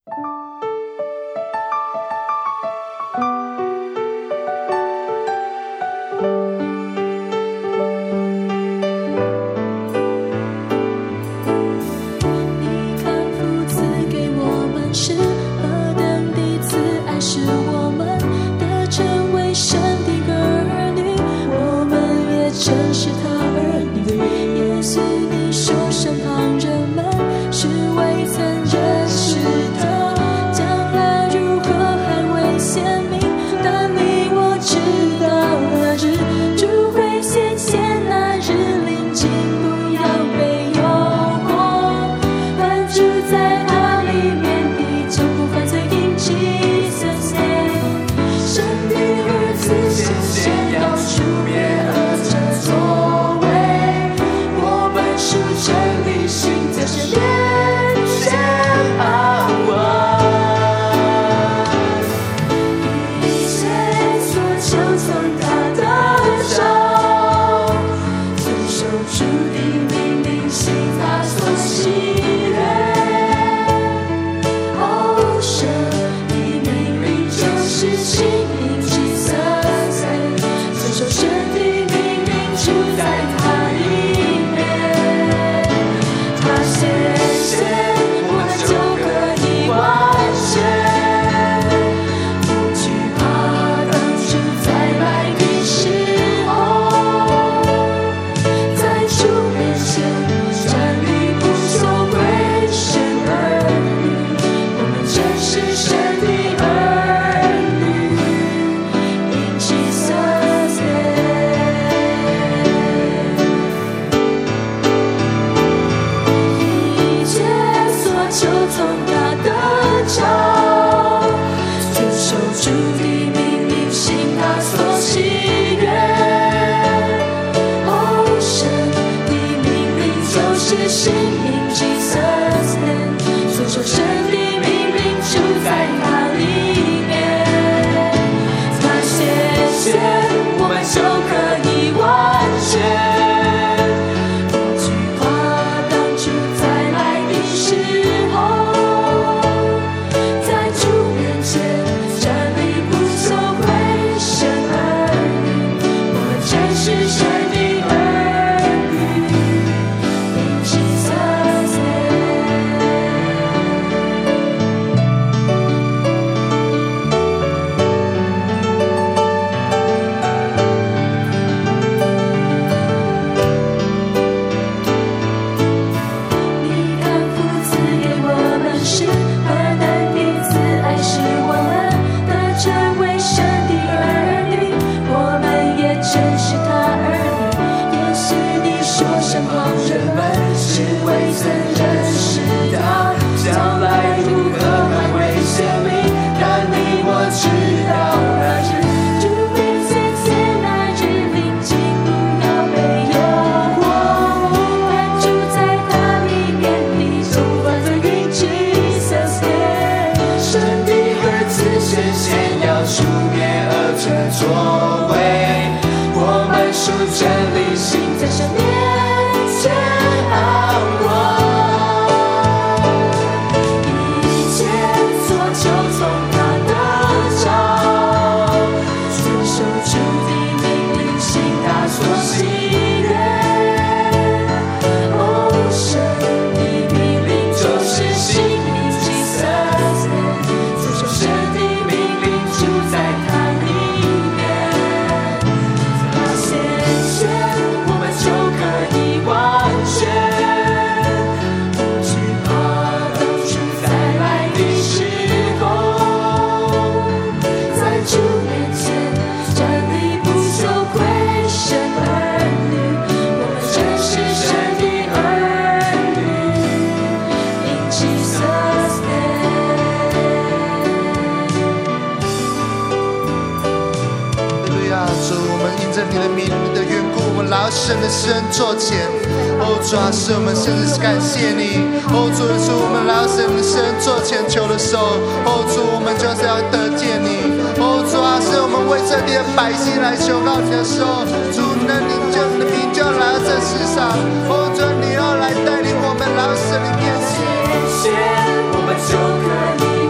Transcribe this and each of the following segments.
神的圣座前，主啊，是我们甚至是感谢你，主耶稣，我们来到神的圣座前求的时候，主，我们就是要得见你，主啊，是我们为这地的百姓来求告你的时候，主，那你就你的名就要来到这世上，主，你要来带领我们来到神的面前， 我们就可以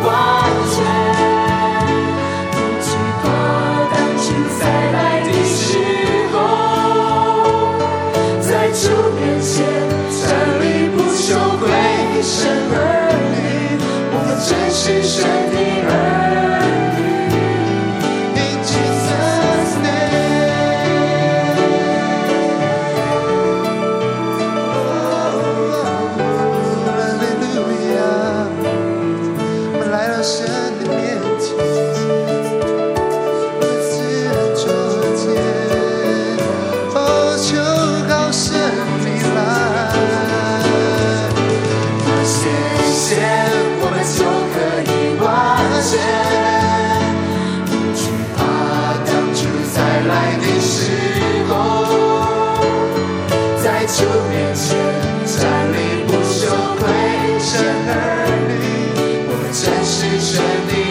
是神的儿女。In Jesus' name， 哈利路亚，我们来到神的面前，自然作见，求告神你来。谢谢，我们就可以完全不惧怕当主再来的时候，在主面前站立不羞愧，神儿女，我们真是神的